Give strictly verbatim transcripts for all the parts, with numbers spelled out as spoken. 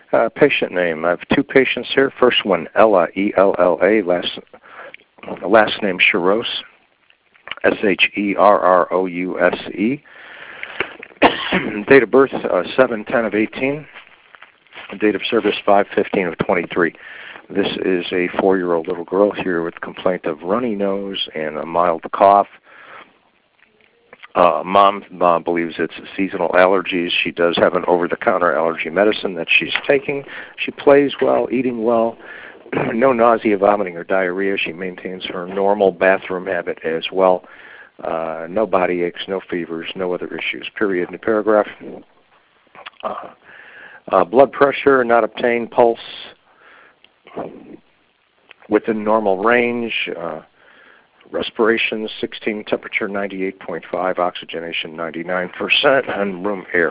Uh, patient name. I have two patients here. First one, Ella, E L L A, last, last name Sherose, S H E R R O U S E. Date of birth, uh, seven ten of eighteen. Date of service, five fifteen of twenty-three. This is a four-year-old little girl here with complaint of runny nose and a mild cough. Uh, mom uh, believes it's seasonal allergies. She does have an over-the-counter allergy medicine that she's taking. She plays well, eating well. No nausea, vomiting, or diarrhea. She maintains her normal bathroom habit as well. Uh, no body aches, no fevers, no other issues. Period. New paragraph. Uh, uh, blood pressure not obtained. Pulse within normal range. Uh, respiration sixteen, temperature ninety-eight point five, oxygenation ninety-nine percent, and room air.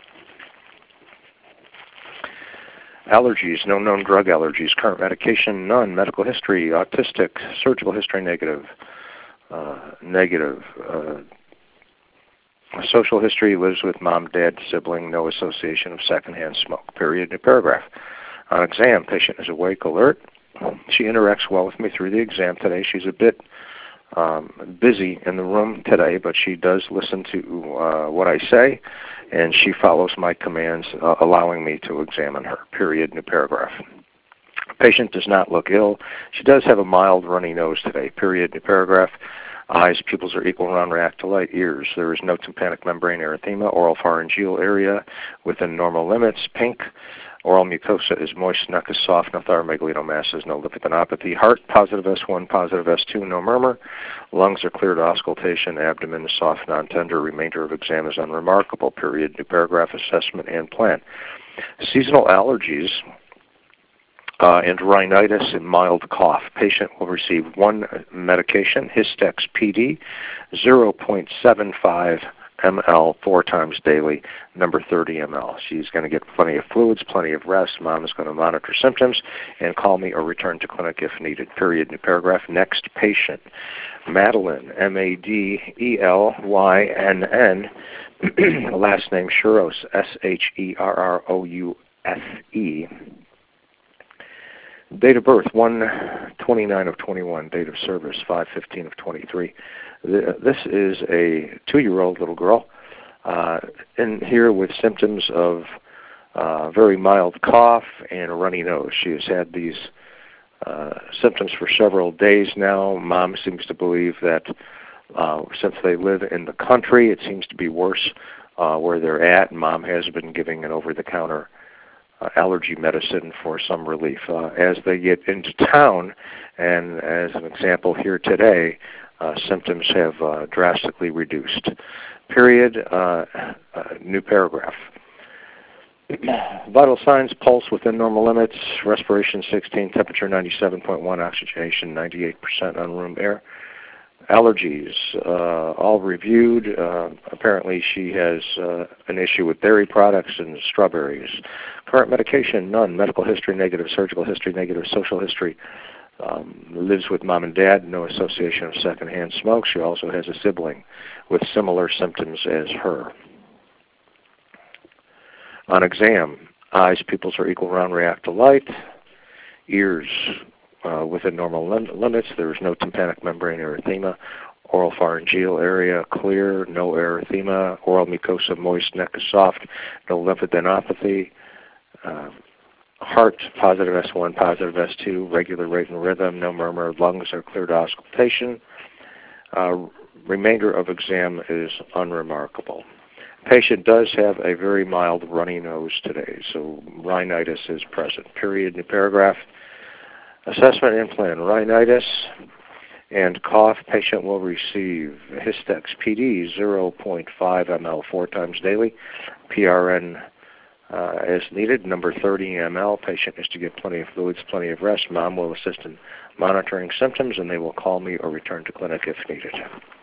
Allergies, no known drug allergies. Current medication, none. Medical history, autistic. Surgical history, negative. Uh, negative. Uh, social history, lives with mom, dad, sibling, no association of secondhand smoke. Period. New paragraph. On exam, patient is awake, alert. She interacts well with me through the exam today. She's a bit um, busy in the room today, but she does listen to uh, what I say, and she follows my commands, uh, allowing me to examine her. Period. New paragraph. Patient does not look ill. She does have a mild runny nose today. Period. New paragraph. Eyes, pupils are equal, round, react to light. Ears, there is no tympanic membrane erythema. Oral pharyngeal area within normal limits. Pink. Oral mucosa is moist. Neck is soft. No thyromegalinomasses. No lipidopathy. Heart, positive S one, positive S two. No murmur. Lungs are clear to auscultation. Abdomen is soft, non-tender. Remainder of exam is unremarkable. Period. New paragraph. Assessment and plan. Seasonal allergies Uh, and rhinitis and mild cough. Patient will receive one medication, Histex P D, zero point seven five milliliters four times daily, number thirty milliliters. She's going to get plenty of fluids, plenty of rest. Mom is going to monitor symptoms and call me or return to clinic if needed. Period. New paragraph. Next patient, Madeline, M A D E L Y N N, last name Sherose, S H E R R O U S E. Date of birth, one twenty-nine of twenty-one. Date of service, five fifteen of twenty-three. This is a two-year-old little girl uh, in here with symptoms of uh, very mild cough and a runny nose. She has had these uh, symptoms for several days now. Mom seems to believe that uh, since they live in the country, it seems to be worse uh, where they're at. Mom has been giving an over-the-counter Uh, allergy medicine for some relief. Uh, as they get into town, and as an example here today, uh, symptoms have uh, drastically reduced. Period. Uh, uh, new paragraph. Vital signs, pulse within normal limits, respiration sixteen, temperature ninety-seven point one, oxygenation ninety-eight percent on room air. Allergies, uh, all reviewed. Uh, apparently she has uh, an issue with dairy products and strawberries. Current medication, none. Medical history, negative. Surgical history, negative. Social history, um, lives with mom and dad, no association of secondhand smoke. She also has a sibling with similar symptoms as her. On exam, eyes, pupils are equal, round, react to light. Ears, Uh, within normal lim- limits. There is no tympanic membrane erythema. Oral pharyngeal area clear, no erythema. Oral mucosa moist, neck is soft, no lymphadenopathy. Uh, heart, positive S one, positive S two, regular rate and rhythm, no murmur. Lungs are clear to auscultation. Uh, remainder of exam is unremarkable. Patient does have a very mild runny nose today, so rhinitis is present. Period. New paragraph. Assessment and plan. Rhinitis and cough. Patient will receive Histex P D, zero point five milliliters four times daily. P R N uh, as needed, number thirty milliliters. Patient is to get plenty of fluids, plenty of rest. Mom will assist in monitoring symptoms, and they will call me or return to clinic if needed.